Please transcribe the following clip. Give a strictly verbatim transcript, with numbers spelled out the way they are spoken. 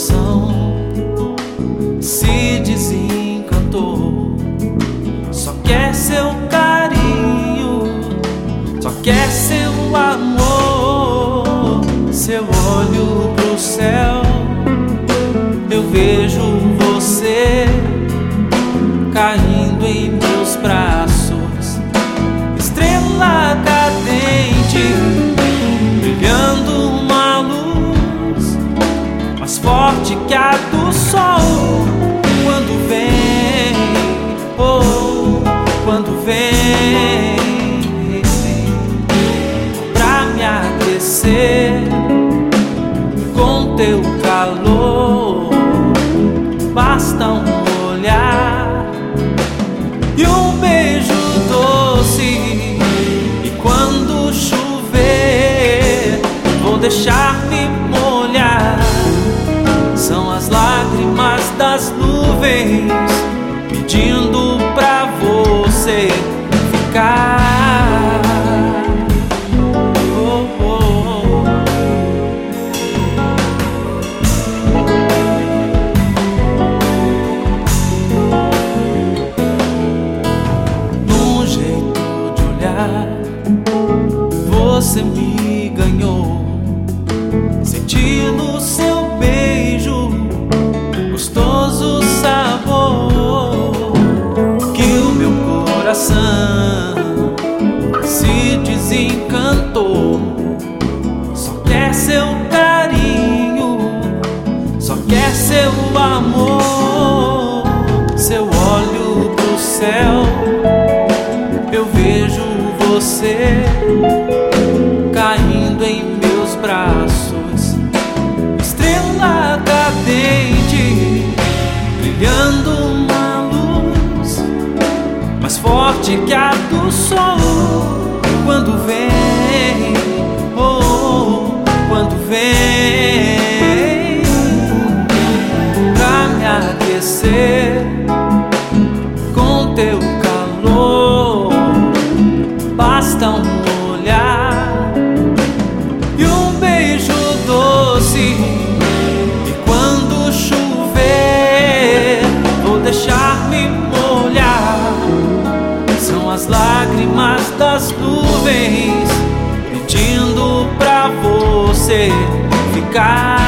coração se desencantou. Só quer seu carinho, só quer seu amor. Se eu olho pro céu, eu vejo você caindo em meus braços, estrela cadente, brilhando uma luz mais forte que a do sol. Quando vem, oh, quando vem pra me aquecer com teu calor, basta um olhar e um beijo doce. E quando chover, vou deixar me molhar. São as lágrimas das nuvens pedindo pra você ficar. Oh, oh, oh. Num jeito de olhar, você me ganhou. Senti no seu beijo gostoso sabor, que o meu coração se desencantou. Só quer seu carinho, só quer seu amor. Se eu olho pro céu, eu vejo você caindo em meus braços, estrela cadente, brilhando uma luz mais forte que a do sol. Quando vem, oh, quando vem pra me aquecer com teu calor, basta um olhar e um beijo doce. E quando chover, vou deixar me molhar. São as lágrimas das nuvens pedindo pra você ficar.